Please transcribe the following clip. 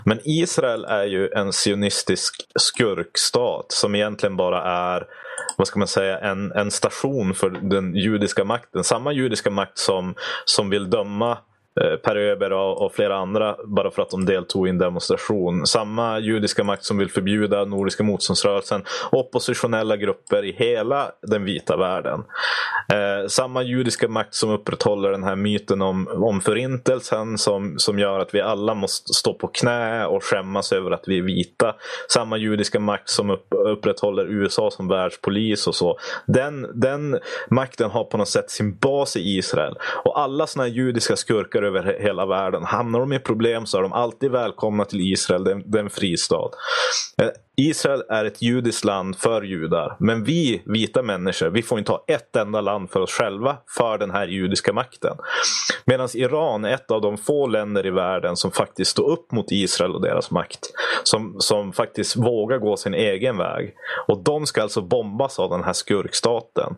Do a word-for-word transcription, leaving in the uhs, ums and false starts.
Men Israel är ju en sionistisk skurkstat som egentligen bara är, vad ska man säga, en, en station för den judiska makten. Samma judiska makt som, som vill döma Per Öber och, och flera andra bara för att de deltog i en demonstration. Samma judiska makt som vill förbjuda Nordiska motståndsrörelsen, oppositionella grupper i hela den vita världen. Eh, samma judiska makt som upprätthåller den här myten om, om förintelsen som, som gör att vi alla måste stå på knä och skämmas över att vi är vita. Samma judiska makt som upp, upprätthåller U S A som världspolis och så. Den, den makten har på något sätt sin bas i Israel. Och alla såna här judiska skurkar över hela världen, hamnar de i problem så är de alltid välkomna till Israel, det är en fristad. Israel är ett judiskt land för judar, men vi vita människor, vi får inte ha ett enda land för oss själva för den här judiska makten. Medan Iran är ett av de få länder i världen som faktiskt står upp mot Israel och deras makt, som, som faktiskt vågar gå sin egen väg. Och de ska alltså bombas av den här skurkstaten.